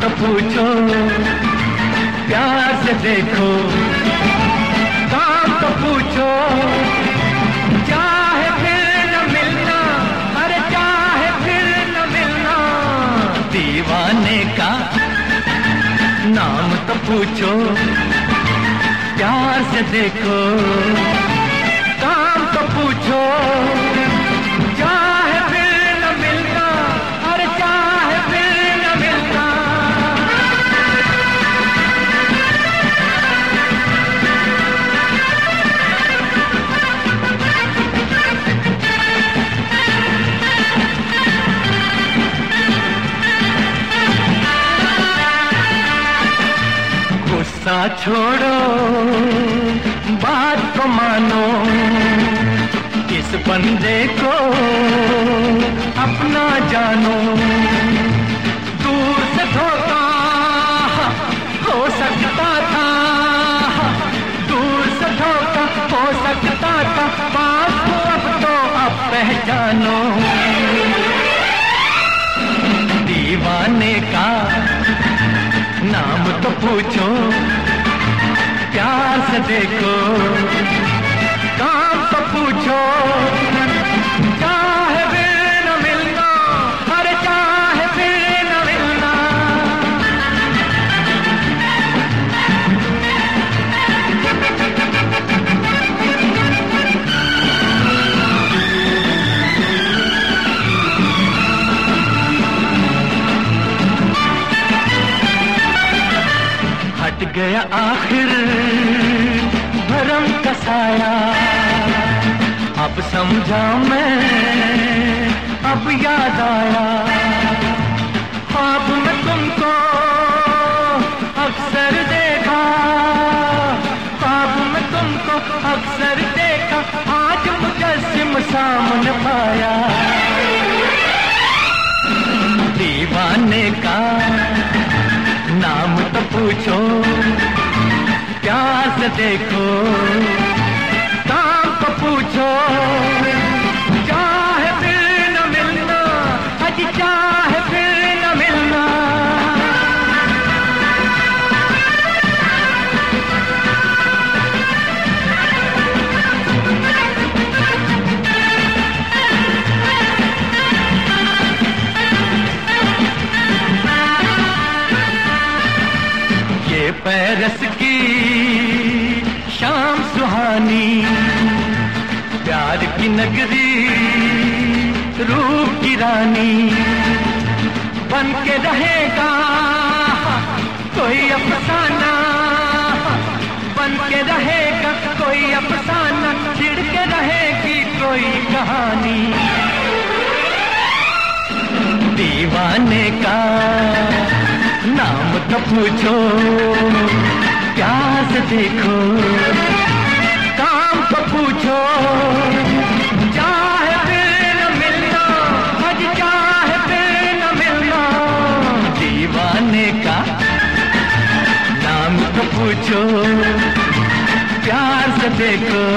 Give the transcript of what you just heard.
तो पूछो, प्यार से देखो, काम तो पूछो, चाहे फिर न मिलना, अरे चाहे फिर न मिलना। दीवाने का नाम तो पूछो, प्यार से देखो, काम तो पूछो, चाहे फिर न मिलना, अरे चाहे फिर न मिलना। गुस्सा छोड़ो, बात को मानो, इस बंदे को अपना जानो। दूर से धोखा हो सकता था, दूर से धोखा हो सकता था, पास को अब तो अब पहचानो। दीवाने का नाम तो पूछो, प्यार से देखो, काम तो पूछो, चाहे फिर न मिलना, अरे चाहे फिर न मिलना। हट गया आखिर भरम का साया, अब समझा मैं, अब याद आया। ख्वाब में तुमको अक्सर देखा, ख्वाब में तुमको अक्सर देखा, आज मुजस्सिम सामने पाया। दीवाने का नाम तो पूछो, प्यार से देखो, काम तो पूछो, चाहे फिर न मिलना, अजी चाहे फिर न मिलना। ये पेरिस की शाम सुहानी, प्यार की नगरी, रूप की रानी, बन के रहेगा कोई अफसाना, बन के रहेगा कोई अफसाना, छिड़ के रहेगी कोई कहानी। दीवाने का नाम तो पूछो, प्यार से देखो, काम तो पूछो, चाहे फिर न मिलना, अजी चाहे फिर न मिलना। दीवाने का नाम तो पूछो, प्यार से देखो,